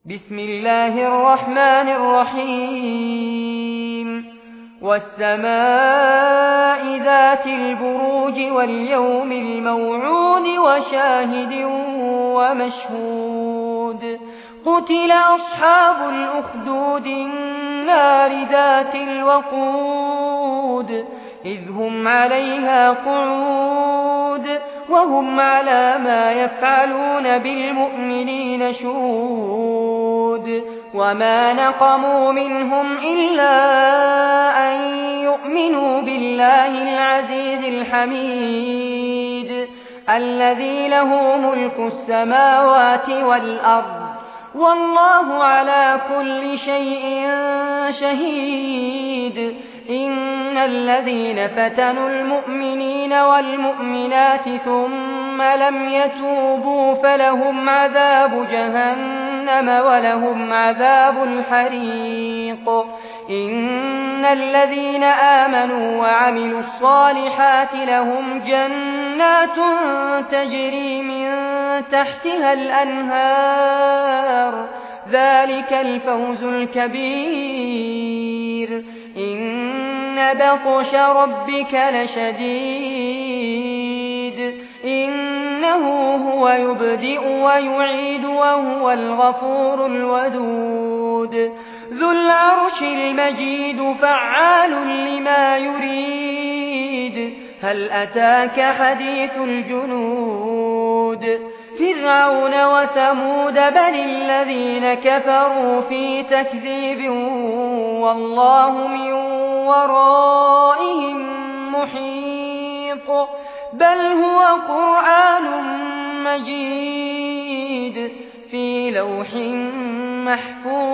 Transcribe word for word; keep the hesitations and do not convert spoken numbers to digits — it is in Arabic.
بسم الله الرحمن الرحيم والسماء ذات البروج واليوم الموعود وشاهد ومشهود قتل أصحاب الأخدود النار ذات الوقود إذ هم عليها قعود وهم على ما يفعلون بالمؤمنين شهود وما نقموا منهم إلا أن يؤمنوا بالله العزيز الحميد الذي له ملك السماوات والأرض والله على كل شيء شهيد إن الذين فتنوا المؤمنين والمؤمنات ثم لم يتوبوا فلهم عذاب جهنم ولهم عذاب الحريق إن الذين آمنوا وعملوا الصالحات لهم جنات تجري من تحتها الأنهار ذلك الفوز الكبير إن بطش ربك لشديد إنه هو يبدئ ويعيد وهو الغفور الودود ذو العرش المجيد فعال لما يريد هل أتاك حديث الجنود فرعون وثمود بل الذين كفروا في تكذيب والله من ورائهم محيط بل هو قرآن مجيد في لوح محفوظ